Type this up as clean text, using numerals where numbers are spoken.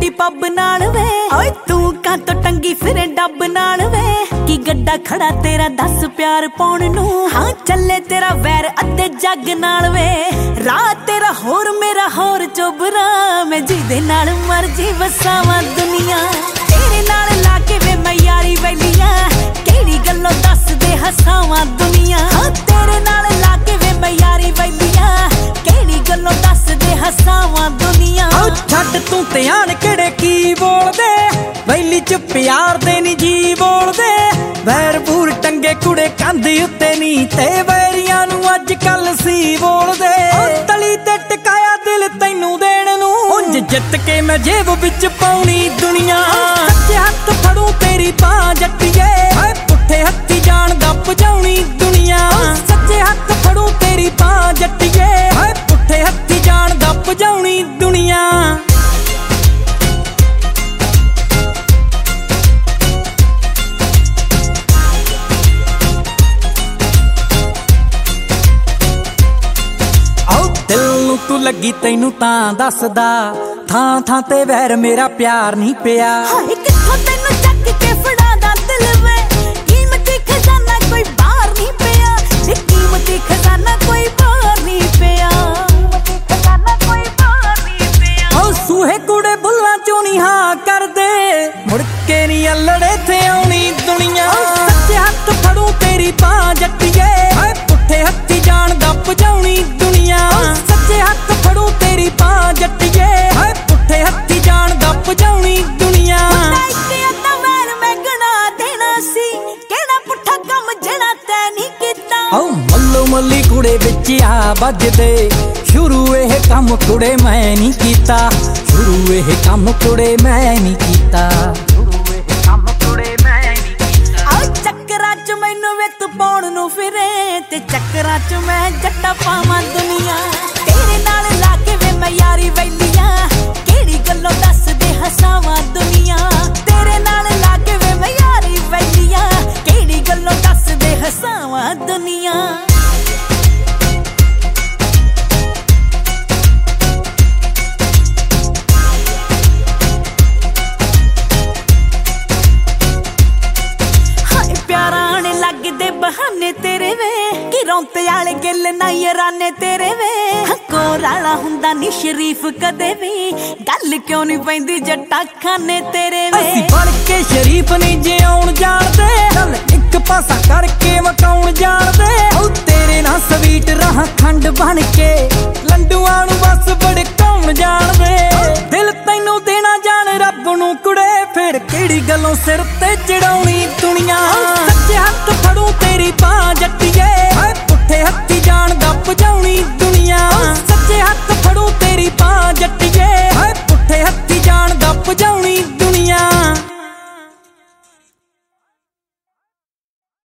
बेटी पब नाल वे ओए तू कां तो टंगी फिरे डब नाल वे की गड्डा खड़ा तेरा दस प्यार पाउण नू हाँ चले तेरा वैर अद्धे जग नाल वे रात तेरा होर मेरा होर चोबरा मैं जिदे नाल मर्जी वसावां दुनिया तेरे नाल लाके वे मैं यारी वैलियां केड़ी गल्लों दस दे हसावां दुनिया हाँ तेरे नाल लाके वे मैं यारी वैलियां केड़ी गल्लों दस दे हसावां दुनिया छड्ड तू ते आण केड़े की बोलदे वैली च प्यार दे नी जी बोलदे वैर बूर टंगे कुड़े कंध उत्ते नी ते वैरियां नू अज कल सी बोलदे तली ते टकाया दिल तैनू देण नू उंज जित के मैं जेब विच पाउणी दुनिया सच्चे हत्थ फड़ू तेरी बां जट्टिए पुट्ठे हत्थी जान दा भजाउणी दुनिया सच्चे हत्थ फड़ू तेरी बां जट्टिए पुट्ठे हत्थी जान दा भजाउणी दुनिया तू लगी तैनू तां दसदा थां थां ते वैर मेरा प्यार नहीं पिया कित्थों तैनू चक के फड़ादा दिल वे कीमती खजाना कोई बाहर नहीं पिया कीमती खजाना कोई बाहर नहीं पिया ओ सूहे कूड़े बुल्ला चों नी हाँ कर दे मुड़ के नी अल्लड़े थे आउणी दुनिया सच्चे हत्थ फड़ू तेरी बां जट्टिए पुट्ठे हत्थी जान दा भजाउणी दुनिया सच्चे हत्थ फड़ू तेरी बां जट्टिए पुट्ठे हत्थी जान दा भजाउणी दुनिया मैं गणा देना सी केड़ा पुट्ठा कम जेड़ा तै नहीं कीता ओ मल्लो मल्ली कुड़े विच आ बजदे शुरू एह कम कुड़े मैं नहीं कीता शुरू एह कम कुड़े मैं नहीं कीता चक्करां च मैनू वित पाउण नू फिरे ते चक्करां च मैं जट्टा पावां दुनिया तेरे नाल लाके वे मैं यारी वैलियां केड़ी गल्लों दस दे हसावां दुनिया तेरे नाल लाके वे मैं यारी वैलियां केड़ी गल्लों दस दे हसावां दुनिया बहाने तेरे वे कि रौंते आले गिल ना याराने तेरे वे कोर आला हुंदा नी शरीफ कदे भी गल क्यों नहीं पैंदी जट्टा खाने तेरे वे असी बन के शरीफ नहीं जे आउण जाणदे चल एक पासा करके मकाउण जाणदे ओ तेरे ना स्वीट रहा खंड बन के लंडूआं नू बस भड़काउण जाणदे दिल तैनू देना जान रब नू कुड़े फिर केड़ी गल्लों सिर ते चढ़ाउणी दुनिया सच्चे हत्थ फड़ू तेरी बां जट्टिए पुट्ठे हत्थी जान दा भजाउणी दुनिया सच्चे हत्थ